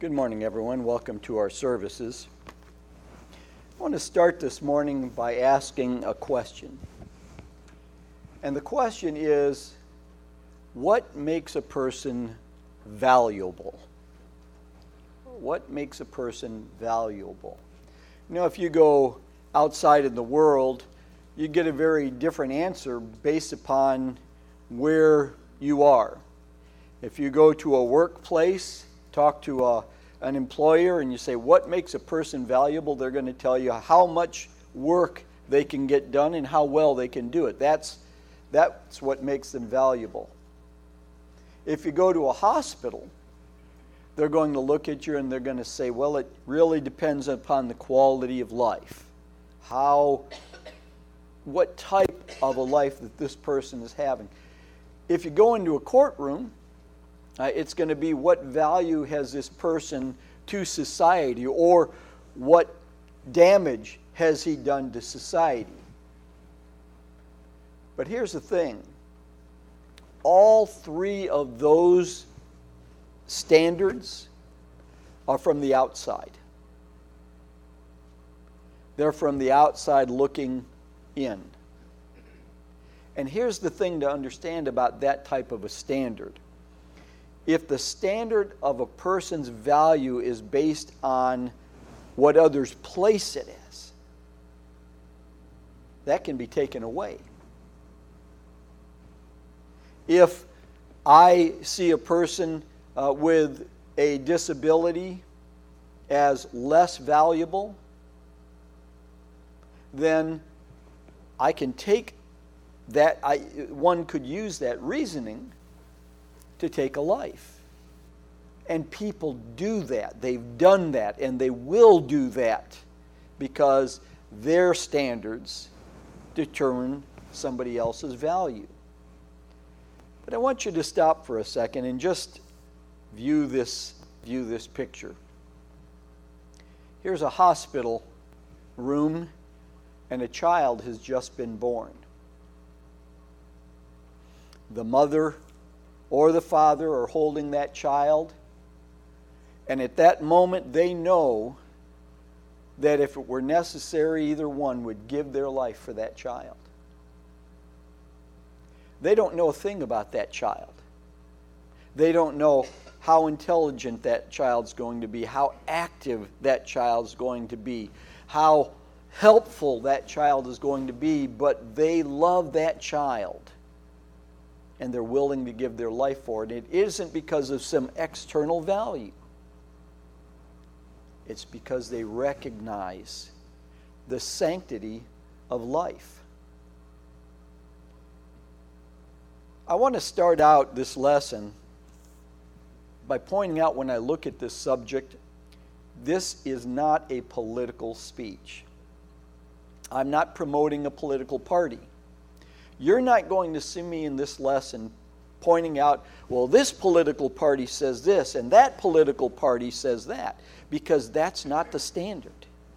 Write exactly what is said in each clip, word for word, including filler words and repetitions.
Good morning, everyone. Welcome to our services. I want to start this morning by asking a question. And the question is, what makes a person valuable? What makes a person valuable? You know, if you go outside in the world, you get a very different answer based upon where you are. If you go to a workplace, talk to a, an employer, and you say, what makes a person valuable? They're going to tell you how much work they can get done and how well they can do it. That's, that's what makes them valuable. If you go to a hospital, they're going to look at you and they're going to say, well, it really depends upon the quality of life. How, what type of a life that this person is having. If you go into a courtroom, Uh, it's going to be what value has this person to society, or what damage has he done to society. But here's the thing. All three of those standards are from the outside. They're from the outside looking in. And here's the thing to understand about that type of a standard. If the standard of a person's value is based on what others place it as, that can be taken away. If I see a person uh, with a disability as less valuable, then I can take that, I, one could use that reasoning to take a life. And people do that. They've done that, and they will do that because their standards determine somebody else's value. But I want you to stop for a second and just view this, view this picture. Here's a hospital room, and a child has just been born. The mother or the father are holding that child, and at that moment they know that if it were necessary, either one would give their life for that child. They don't know a thing about that child. They don't know how intelligent that child's going to be, how active that child's going to be, how helpful that child is going to be, but they love that child. And they're willing to give their life for it. It isn't because of some external value. It's because they recognize the sanctity of life. I want to start out this lesson by pointing out, when I look at this subject, this is not a political speech. I'm not promoting a political party. You're not going to see me in this lesson pointing out, well, this political party says this and that political party says that, because that's not the standard.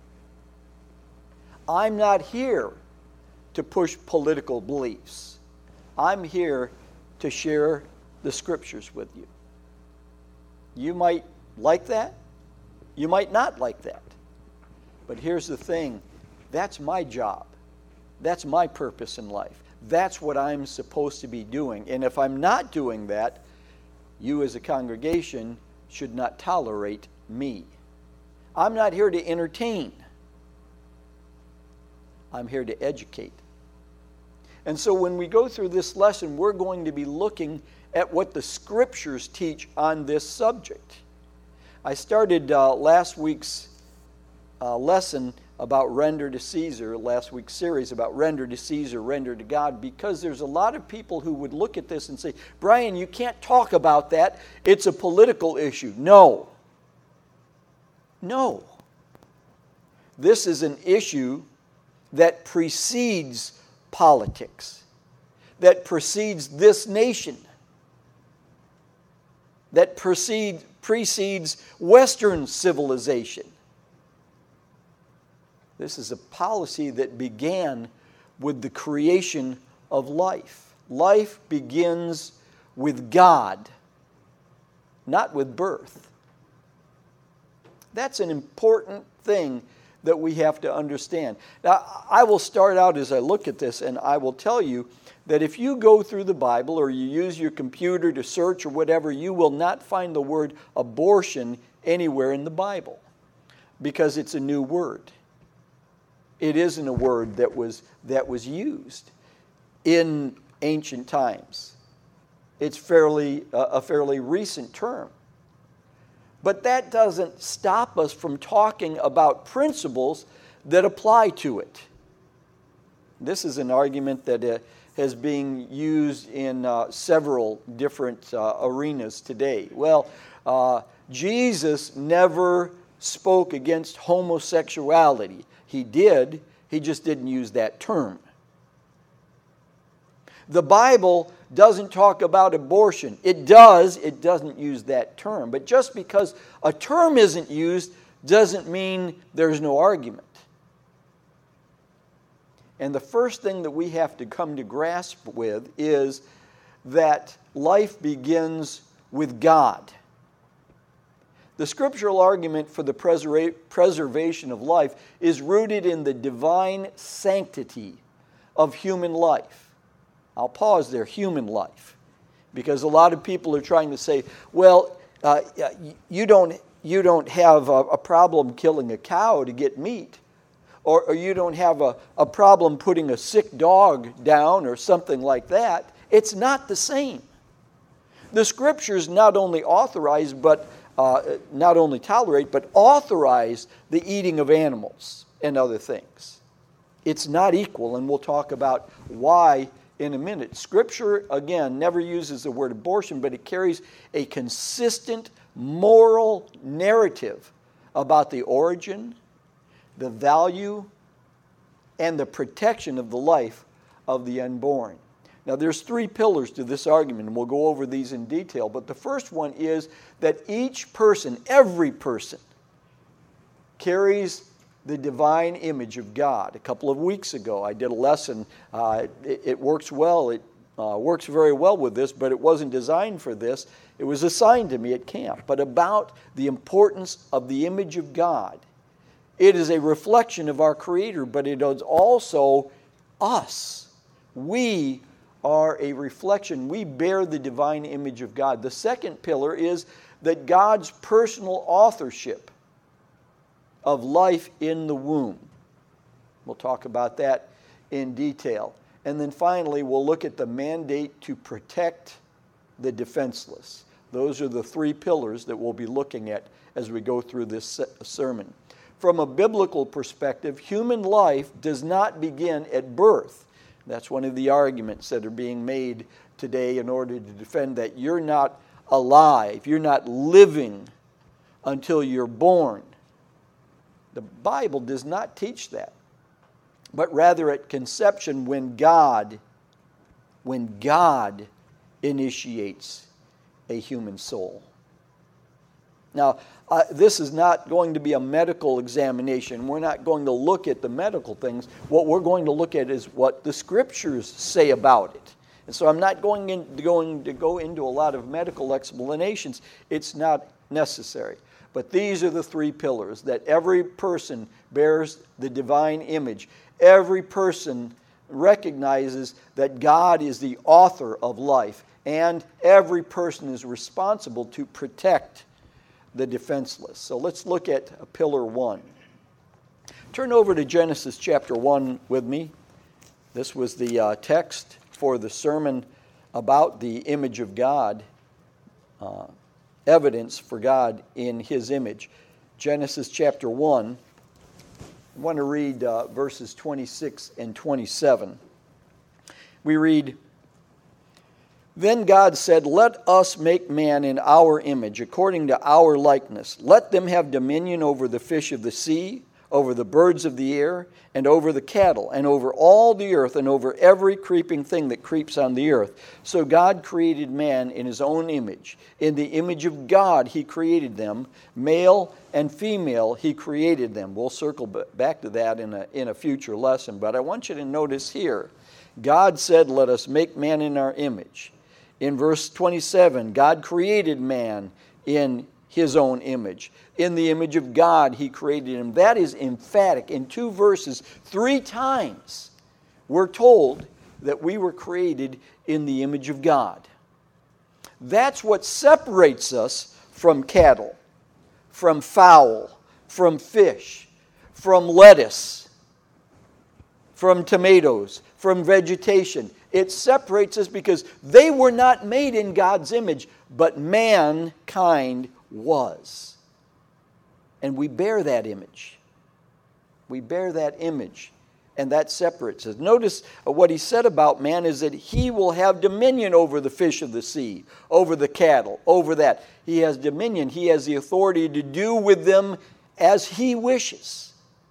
I'm not here to push political beliefs. I'm here to share the scriptures with you. You might like that. You might not like that. But here's the thing. That's my job. That's my purpose in life. That's what I'm supposed to be doing. And if I'm not doing that, you as a congregation should not tolerate me. I'm not here to entertain. I'm here to educate. And so when we go through this lesson, we're going to be looking at what the scriptures teach on this subject. I started uh, last week's uh, lesson about render to Caesar, last week's series about render to Caesar, render to God, because there's a lot of people who would look at this and say, Brian, you can't talk about that. It's a political issue. No. No. This is an issue that precedes politics, that precedes this nation, that precede, precedes Western civilization. This is a policy that began with the creation of life. Life begins with God, not with birth. That's an important thing that we have to understand. Now, I will start out as I look at this, and I will tell you that if you go through the Bible or you use your computer to search or whatever, you will not find the word abortion anywhere in the Bible because it's a new word. It isn't a word that was, that was used in ancient times. It's fairly uh, a fairly recent term. But that doesn't stop us from talking about principles that apply to it. This is an argument that uh, has been used in uh, several different uh, arenas today. Well, uh, Jesus never spoke against homosexuality. He did, he just didn't use that term. The Bible doesn't talk about abortion. It does, it doesn't use that term. But just because a term isn't used doesn't mean there's no argument. And the first thing that we have to come to grasp with is that life begins with God. The scriptural argument for the preserva- preservation of life is rooted in the divine sanctity of human life. I'll pause there, human life, because a lot of people are trying to say, well, uh, you don't you don't have a, a problem killing a cow to get meat, or, or you don't have a, a problem putting a sick dog down or something like that. It's not the same. The scriptures not only authorize, but uh, not only tolerate, but authorize the eating of animals and other things. It's not equal, and we'll talk about why in a minute. Scripture, again, never uses the word abortion, but it carries a consistent moral narrative about the origin, the value, and the protection of the life of the unborn. Now, there's three pillars to this argument, and we'll go over these in detail, but the first one is that each person, every person, carries the divine image of God. A couple of weeks ago, I did a lesson. Uh, it, it works well. It uh, works very well with this, but it wasn't designed for this. It was assigned to me at camp. But about the importance of the image of God. It is a reflection of our Creator, but it is also us. We are a reflection. We bear the divine image of God. The second pillar is that God's personal authorship of life in the womb. We'll talk about that in detail. And then finally, we'll look at the mandate to protect the defenseless. Those are the three pillars that we'll be looking at as we go through this sermon. From a biblical perspective, human life does not begin at birth. That's one of the arguments that are being made today in order to defend that you're not alive, you're not living until you're born. The Bible does not teach that, but rather at conception when God, when God initiates a human soul. Now, uh, this is not going to be a medical examination. We're not going to look at the medical things. What we're going to look at is what the Scriptures say about it. And so I'm not going, in, going to go into a lot of medical explanations. It's not necessary. But these are the three pillars, that every person bears the divine image. Every person recognizes that God is the author of life, and every person is responsible to protect the defenseless. So let's look at pillar one. Turn over to Genesis chapter one with me. This was the uh, text for the sermon about the image of God. Uh, evidence for God in His image. Genesis chapter one. I want to read uh, verses twenty-six and twenty-seven. We read, "Then God said, 'Let us make man in our image, according to our likeness. Let them have dominion over the fish of the sea, over the birds of the air, and over the cattle, and over all the earth, and over every creeping thing that creeps on the earth.' So God created man in His own image. In the image of God He created them. Male and female He created them." We'll circle back to that in a, in a future lesson. But I want you to notice here, God said, "Let us make man in our image." In verse twenty-seven, God created man in his own image. In the image of God, he created him. That is emphatic. In two verses, three times, we're told that we were created in the image of God. That's what separates us from cattle, from fowl, from fish, from lettuce, from tomatoes, from vegetation. It separates us because they were not made in God's image, but mankind was. And we bear that image. We bear that image, and that separates us. Notice what he said about man is that he will have dominion over the fish of the sea, over the cattle, over that. He has dominion. He has the authority to do with them as he wishes.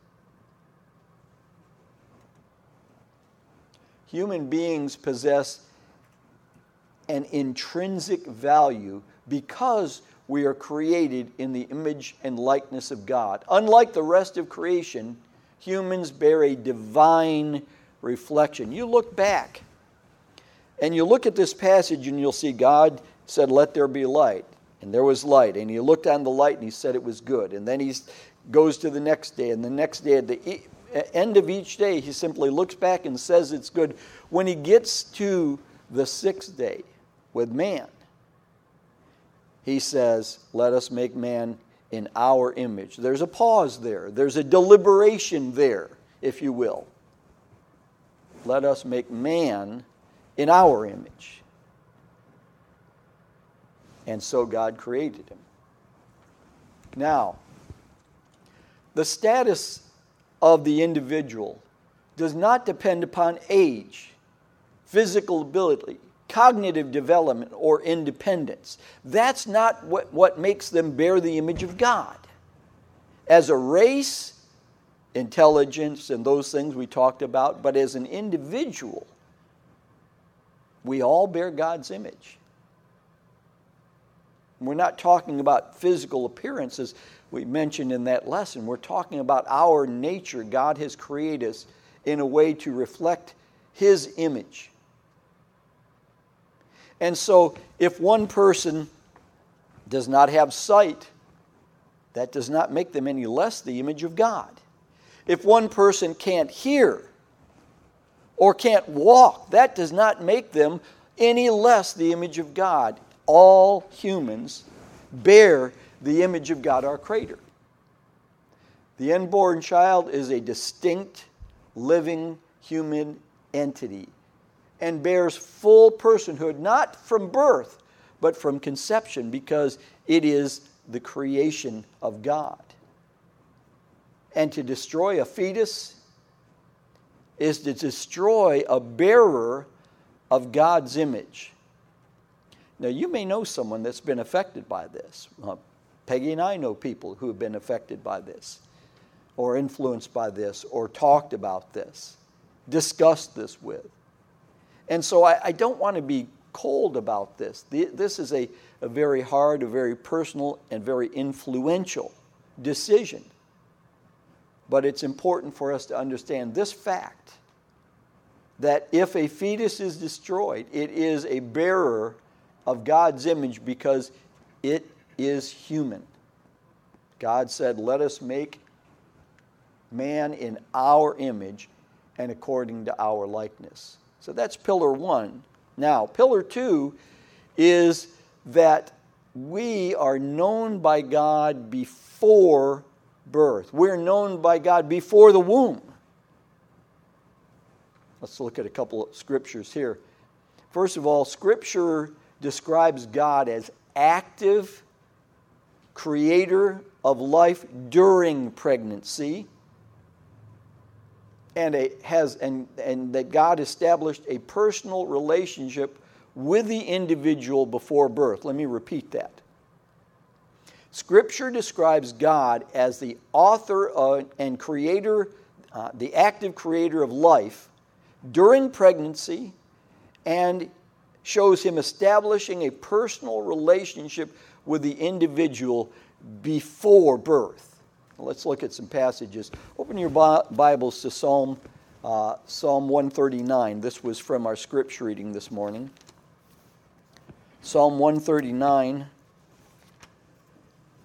Human beings possess an intrinsic value because we are created in the image and likeness of God. Unlike the rest of creation, humans bear a divine reflection. You look back and you look at this passage and you'll see God said, "Let there be light." And there was light. And he looked on the light and he said it was good. And then he goes to the next day. And the next day, at the end of each day, he simply looks back and says it's good. When he gets to the sixth day with man, he says, "Let us make man in our image." There's a pause there. There's a deliberation there, if you will. Let us make man in our image. And so God created him. Now, the status of the individual does not depend upon age, physical ability, cognitive development, or independence. That's not what, what makes them bear the image of God. As a race, intelligence and those things we talked about, but as an individual, we all bear God's image. We're not talking about physical appearances we mentioned in that lesson. We're talking about our nature. God has created us in a way to reflect his image. And so if one person does not have sight, that does not make them any less the image of God. If one person can't hear or can't walk, that does not make them any less the image of God. All humans bear the image of God, our Creator. The unborn child is a distinct, living human entity and bears full personhood, not from birth, but from conception, because it is the creation of God. And to destroy a fetus is to destroy a bearer of God's image. Now, you may know someone that's been affected by this. Uh, Peggy and I know people who have been affected by this, or influenced by this, or talked about this, discussed this with. And so I, I don't want to be cold about this. The, this is a, a very hard, a very personal, and very influential decision. But it's important for us to understand this fact, that if a fetus is destroyed, it is a bearer of God's image because it is human. God said, "Let us make man in our image and according to our likeness." So that's pillar one. Now, pillar two is that we are known by God before birth. We're known by God before the womb. Let's look at a couple of scriptures here. First of all, Scripture describes God as active creator of life during pregnancy, and a, has and, and that God established a personal relationship with the individual before birth. Let me repeat that. Scripture describes God as the author of, and creator, uh, the active creator of life during pregnancy, and shows him establishing a personal relationship with the individual before birth. Let's look at some passages. Open your Bibles to Psalm, uh, Psalm one thirty-nine. This was from our scripture reading this morning. Psalm one thirty-nine.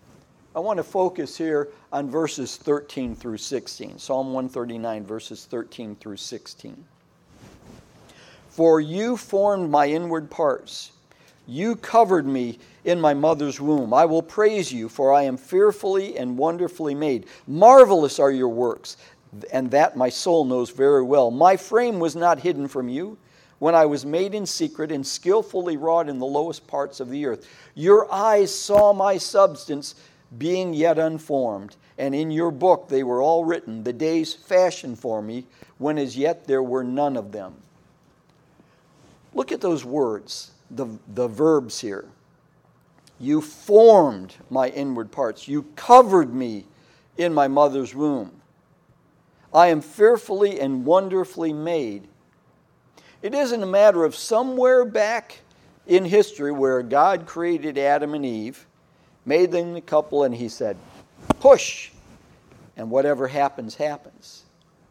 I want to focus here on verses thirteen through sixteen. Psalm one thirty-nine, verses thirteen through sixteen. For you formed my inward parts. You covered me in my mother's womb. I will praise you, for I am fearfully and wonderfully made. Marvelous are your works, and that my soul knows very well. My frame was not hidden from you when I was made in secret and skillfully wrought in the lowest parts of the earth. Your eyes saw my substance being yet unformed, and in your book they were all written, the days fashioned for me, when as yet there were none of them. Look at those words, the, the verbs here. You formed my inward parts. You covered me in my mother's womb. I am fearfully and wonderfully made. It isn't a matter of somewhere back in history where God created Adam and Eve, made them a couple, and he said, push, and whatever happens, happens.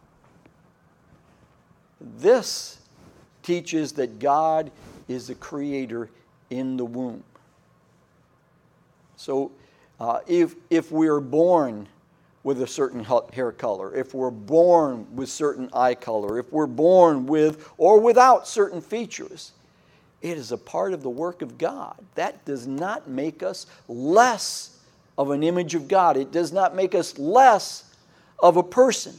This teaches that God is the creator in the womb. So uh, if, if we're born with a certain hair color, if we're born with certain eye color, if we're born with or without certain features, it is a part of the work of God. That does not make us less of an image of God. It does not make us less of a person.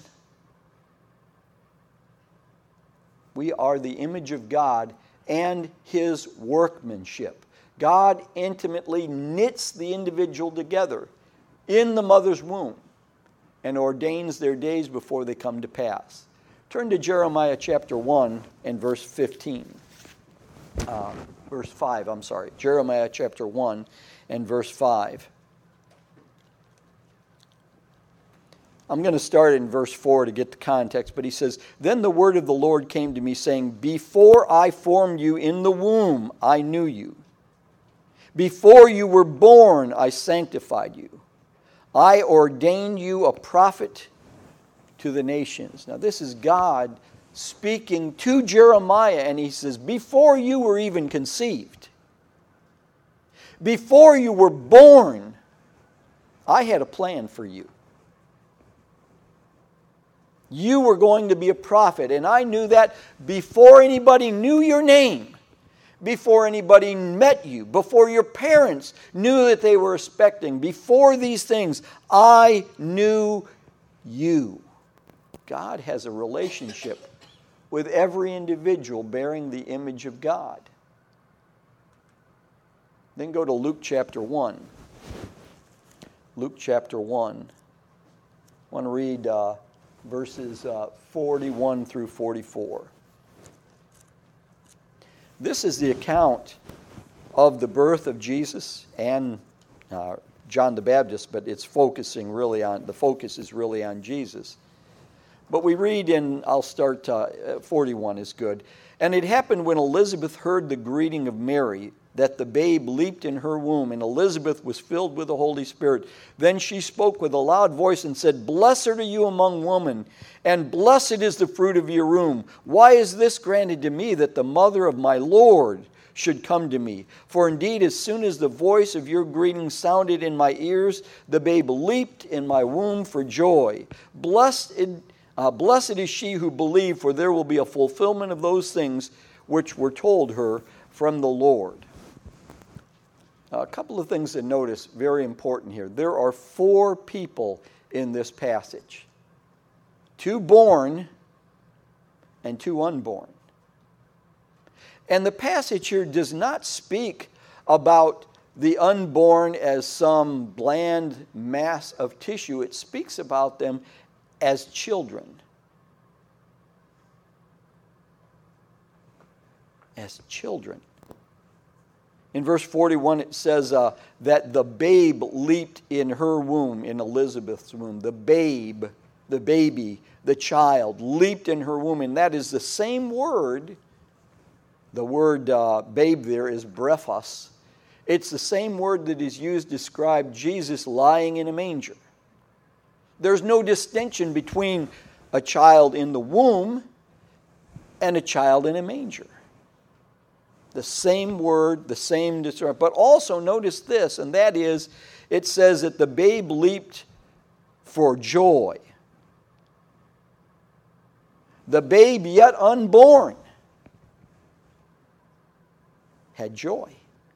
We are the image of God and His workmanship. God intimately knits the individual together in the mother's womb and ordains their days before they come to pass. Turn to Jeremiah chapter one and verse fifteen. Uh, verse five, I'm sorry. Jeremiah chapter one and verse five. I'm going to start in verse four to get the context, but he says, Then the word of the Lord came to me, saying, Before I formed you in the womb, I knew you. Before you were born, I sanctified you. I ordained you a prophet to the nations. Now this is God speaking to Jeremiah, and he says, Before you were even conceived, before you were born, I had a plan for you. You were going to be a prophet, and I knew that before anybody knew your name, before anybody met you, before your parents knew that they were expecting, before these things, I knew you. God has a relationship with every individual bearing the image of God. Then go to Luke chapter one. Luke chapter one. I want to read uh, verses uh, forty-one through forty-four. This is the account of the birth of Jesus and uh, John the Baptist, but it's focusing really on, the focus is really on Jesus. But we read in, I'll start, uh, forty-one is good. And it happened when Elizabeth heard the greeting of Mary, that the babe leaped in her womb, and Elizabeth was filled with the Holy Spirit. Then she spoke with a loud voice and said, Blessed are you among women, and blessed is the fruit of your womb. Why is this granted to me, that the mother of my Lord should come to me? For indeed, as soon as the voice of your greeting sounded in my ears, the babe leaped in my womb for joy. Blessed, uh, blessed is she who believed, for there will be a fulfillment of those things which were told her from the Lord. A couple of things to notice, very important here. There are four people in this passage. Two born and two unborn. And the passage here does not speak about the unborn as some bland mass of tissue. It speaks about them as children. As children. In verse forty-one, it says uh, that the babe leaped in her womb, in Elizabeth's womb. The babe, the baby, the child leaped in her womb. And that is the same word. The word uh, babe there is brephos. It's the same word that is used to describe Jesus lying in a manger. There's no distinction between a child in the womb and a child in a manger. The same word, the same description. But also notice this, and that is, It says that the babe leaped for joy. The babe yet unborn had joy.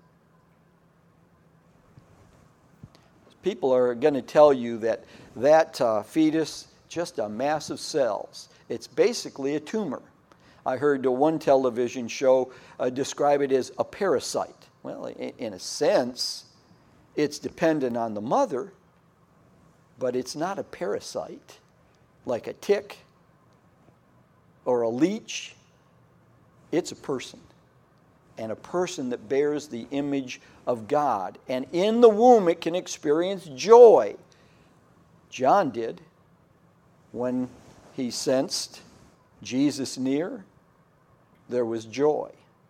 People are going to tell you that that uh, fetus, just a mass of cells. It's basically a tumor. I heard one television show uh, describe it as a parasite. Well, in, in a sense, it's dependent on the mother, but it's not a parasite like a tick or a leech. It's a person, and a person that bears the image of God. And in the womb it can experience joy. John did when he sensed Jesus near. There was joy.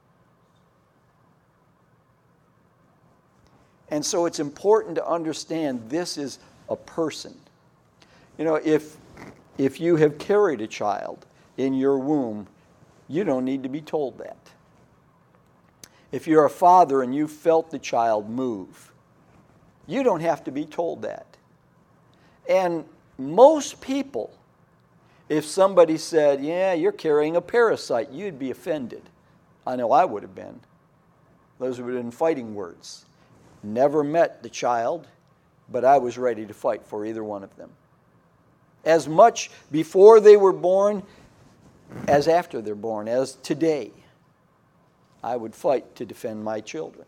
And so it's important to understand this is a person. You know, if if you have carried a child in your womb, you don't need to be told that. If you're a father and you felt the child move, you don't have to be told that. And most people, if somebody said, yeah, you're carrying a parasite, you'd be offended. I know I would have been. Those would have been fighting words. Never met the child, but I was ready to fight for either one of them. As much before they were born as after they're born, as today. I would fight to defend my children.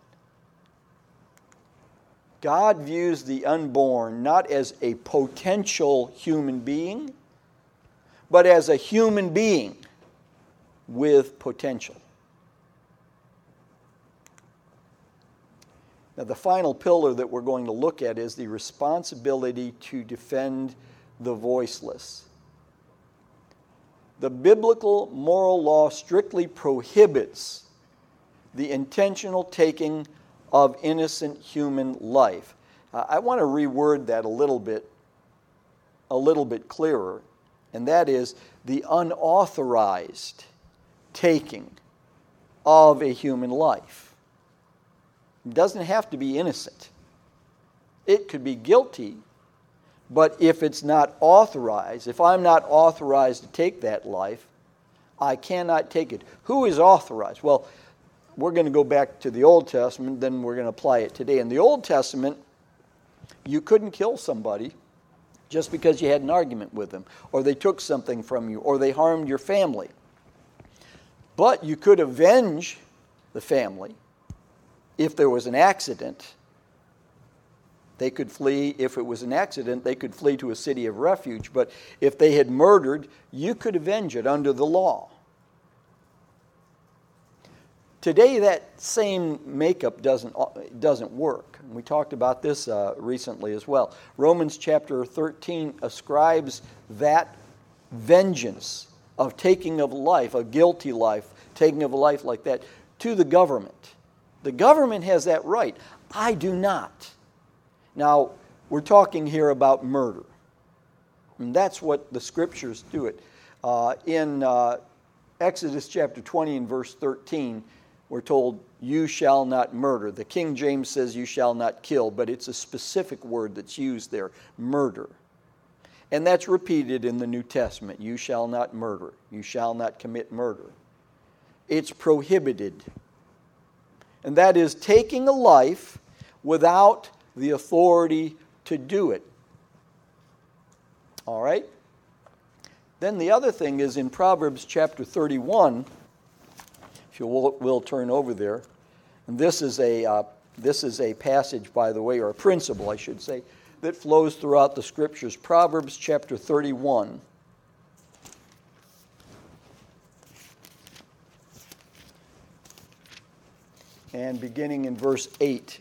God views the unborn not as a potential human being, but as a human being with potential. Now, the final pillar that we're going to look at is the responsibility to defend the voiceless. The biblical moral law strictly prohibits the intentional taking of innocent human life. Uh, I want to reword that a little bit, a little bit clearer, and that is the unauthorized taking of a human life. It doesn't have to be innocent. It could be guilty, but if it's not authorized, if I'm not authorized to take that life, I cannot take it. Who is authorized? Well, we're going to go back to the Old Testament, then we're going to apply it today. In the Old Testament, you couldn't kill somebody just because you had an argument with them, or they took something from you, or they harmed your family. But you could avenge the family if there was an accident. They could flee. If it was an accident, they could flee to a city of refuge. But if they had murdered, you could avenge it under the law. Today, that same makeup doesn't, doesn't work. We talked about this uh, recently as well. Romans chapter thirteen ascribes that vengeance of taking of life, a guilty life, taking of a life like that, to the government. The government has that right. I do not. Now, we're talking here about murder. And that's what the Scriptures do it. Uh, in uh, Exodus chapter twenty and verse thirteen, we're told, you shall not murder. The King James says you shall not kill, but it's a specific word that's used there, murder. And that's repeated in the New Testament. You shall not murder. You shall not commit murder. It's prohibited. And that is taking a life without the authority to do it. All right? Then the other thing is in Proverbs chapter thirty-one, if you will, will turn over there. And this is a uh, this is a passage, by the way, or a principle, I should say, that flows throughout the Scriptures. Proverbs chapter thirty-one. And beginning in verse eight.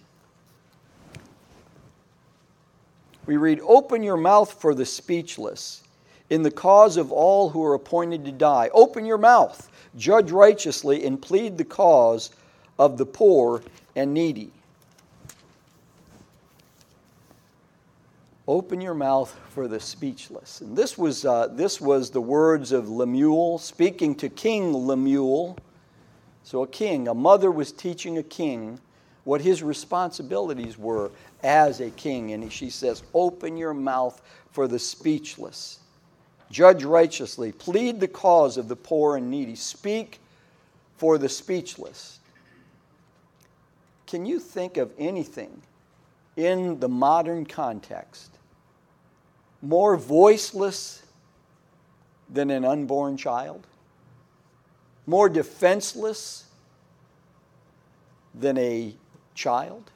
We read, open your mouth for the speechless, in the cause of all who are appointed to die. Open your mouth, judge righteously, and plead the cause of the poor and needy. Open your mouth for the speechless. And this was, uh, this was the words of Lemuel, speaking to King Lemuel. So a king, a mother was teaching a king what his responsibilities were as a king. And she says, open your mouth for the speechless. Judge righteously. Plead the cause of the poor and needy. Speak for the speechless. Can you think of anything in the modern context more voiceless than an unborn child? More defenseless than a child?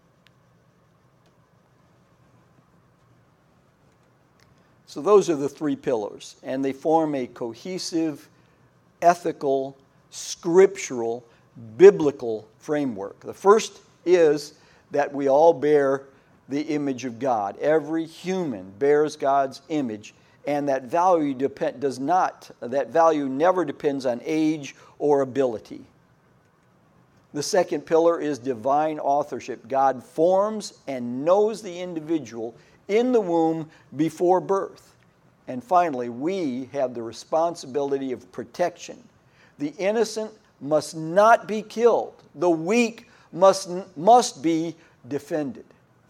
So those are the three pillars, and they form a cohesive, ethical, scriptural, biblical framework. The first is that we all bear the image of God. Every human bears God's image, and that value depend, does not, that value never depends on age or ability. The second pillar is divine authorship. God forms and knows the individual in the womb before birth. And finally, we have the responsibility of protection. The innocent must not be killed. The weak must, must be defended.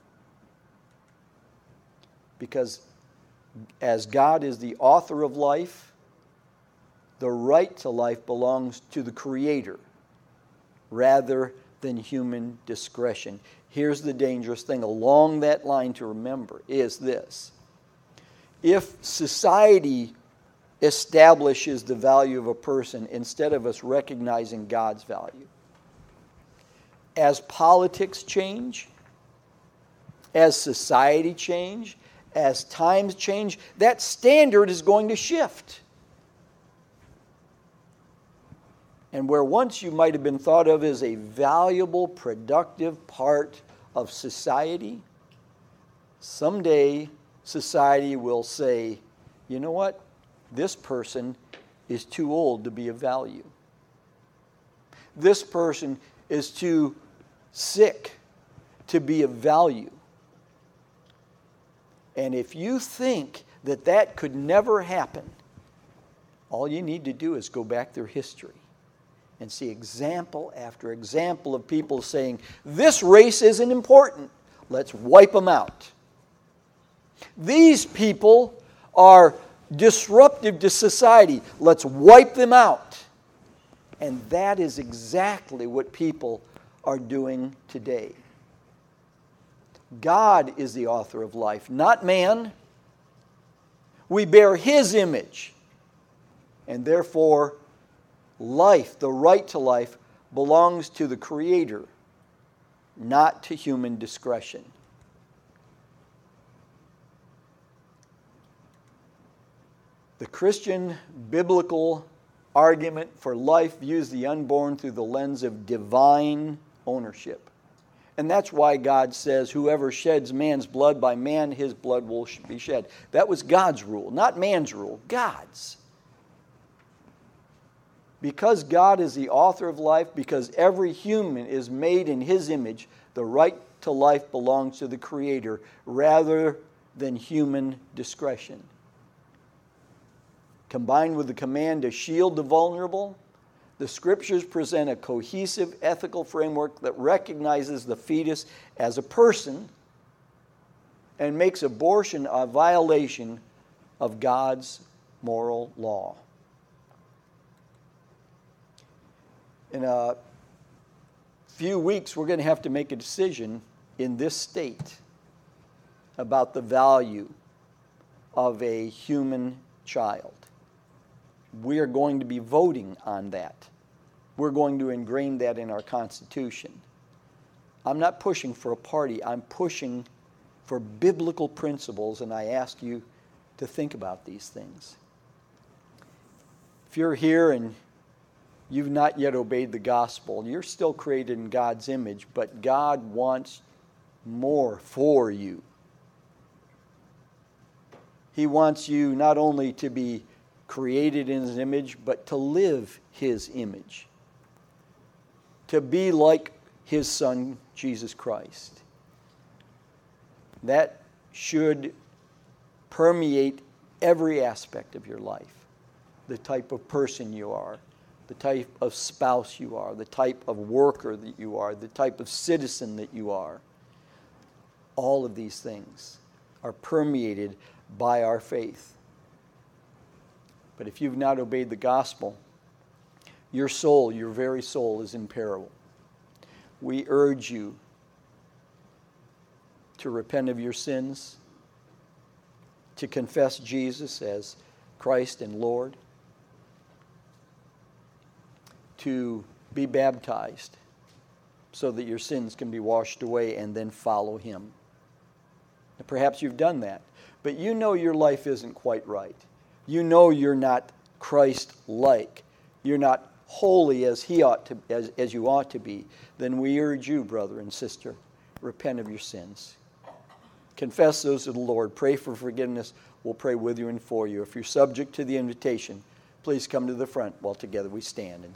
Because as God is the author of life, the right to life belongs to the Creator rather than human discretion. Here's the dangerous thing along that line to remember is this. If society establishes the value of a person instead of us recognizing God's value, as politics change, as society change, as times change, that standard is going to shift. And where once you might have been thought of as a valuable, productive part of society, someday society will say, you know what? This person is too old to be of value. This person is too sick to be of value. And if you think that that could never happen, all you need to do is go back through history and see example after example of people saying, this race isn't important. Let's wipe them out. These people are disruptive to society. Let's wipe them out. And that is exactly what people are doing today. God is the author of life, not man. We bear His image. And therefore, life, the right to life, belongs to the Creator, not to human discretion. The Christian biblical argument for life views the unborn through the lens of divine ownership. And that's why God says, whoever sheds man's blood, by man his blood will be shed. That was God's rule, not man's rule, God's. Because God is the author of life, because every human is made in His image, the right to life belongs to the Creator rather than human discretion. Combined with the command to shield the vulnerable, the Scriptures present a cohesive ethical framework that recognizes the fetus as a person and makes abortion a violation of God's moral law. In a few weeks, we're going to have to make a decision in this state about the value of a human child. We are going to be voting on that. We're going to ingrain that in our Constitution. I'm not pushing for a party. I'm pushing for biblical principles, and I ask you to think about these things. If you're here and you've not yet obeyed the gospel, you're still created in God's image, but God wants more for you. He wants you not only to be created in His image, but to live His image. To be like His Son, Jesus Christ. That should permeate every aspect of your life. The type of person you are, the type of spouse you are, the type of worker that you are, the type of citizen that you are. All of these things are permeated by our faith. But if you've not obeyed the gospel, your soul, your very soul, is in peril. We urge you to repent of your sins, to confess Jesus as Christ and Lord, to be baptized so that your sins can be washed away, and then follow him. Now, perhaps you've done that, but you know your life isn't quite right. You know you're not Christ-like. You're not holy as he ought to, as, as you ought to be. Then we urge you, brother and sister, repent of your sins. Confess those to the Lord. Pray for forgiveness. We'll pray with you and for you. If you're subject to the invitation, please come to the front while together we stand and